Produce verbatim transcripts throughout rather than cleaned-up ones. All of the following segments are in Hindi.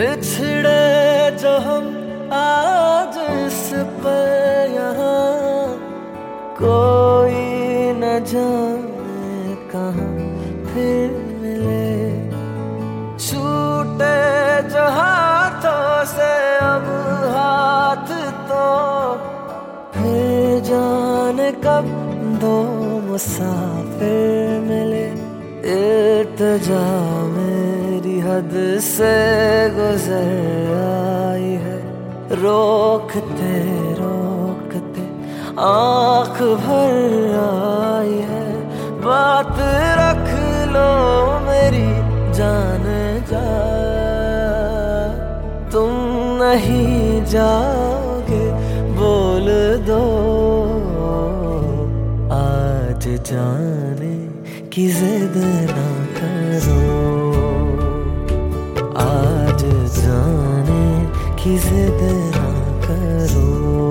बिछड़े जो हम आज इस पर यहाँ, कोई न जाने कहाँ फिर मिले। छूटे जो हाथों से अब हाथ, तो फिर जाने कब दो मुसाफिर मिले। इल्तिजा मेरी हद से गुजर आई है, रोकते रोकते आँख भर आई है। बात रख लो मेरी जान जा, तुम नहीं जाओगे बोल दो। आज जाने की जिद ना करो, आज जाने की जिद ना करो।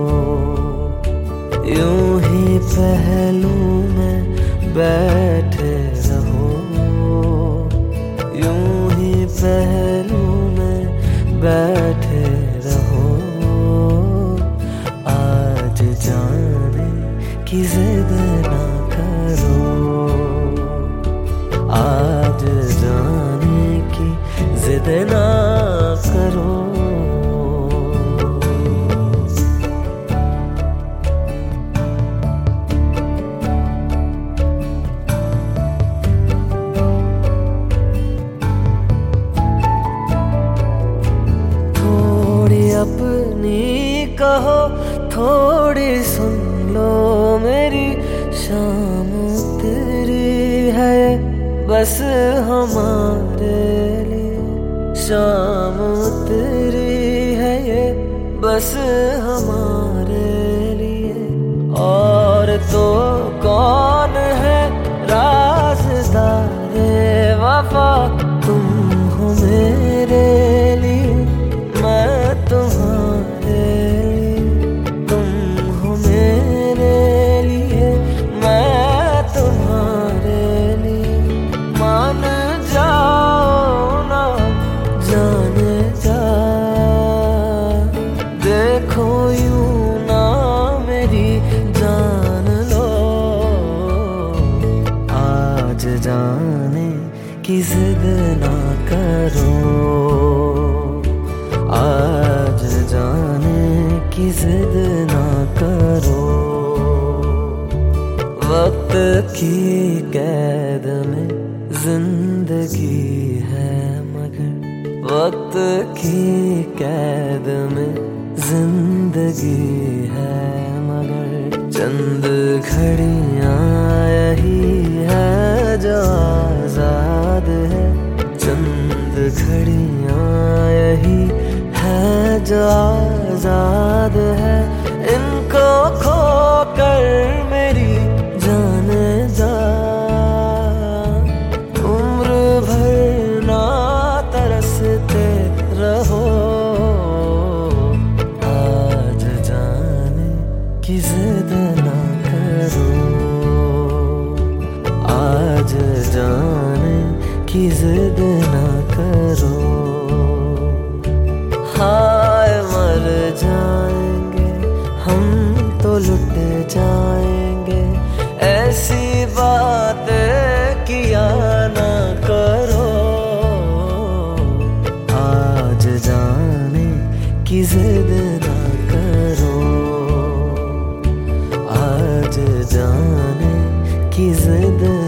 यूं ही पहलू में बैठे रहो, यूं ही पहलू में बैठे रहो। आज जाने की जिद ना करो, आज जाने की जिद ना करो। थोड़ी अपनी कहो, थोड़ी सुन लो मेरी। शाम तेरी है बस हमारे लिए, शाम तेरी है ये बस हमारे लिए। और तो कौन है राज़दारे वफा, तुम हो मेरे लिए, मैं तुम्हारे लिए। तुम हो मेरे लिए, मैं तुम्हारे लिए। मान जाओ ना जाने जा, देखो यूं ना मेरी जान लो। आज जाने की जिद ना करो, आज जाने की जिद ना करो। वक्त की कैद में जिंदगी है मगर, वक्त की कैद में जिंदगी है मगर। चंद घड़ियां यही है जो आजाद है, चंद घड़ियां यही है जो आजाद है। इनको खोकर मेरी जान जा, उम्र भर ना तरसते रहो। आज जाने की जिद ना करो, आज जाने की जिद ना करो। हाय मर जाएंगे हम तो लुट जाएंगे, ऐसी बातें किया ना करो। आज जाने की जिद ना करो, आज जाने की जिद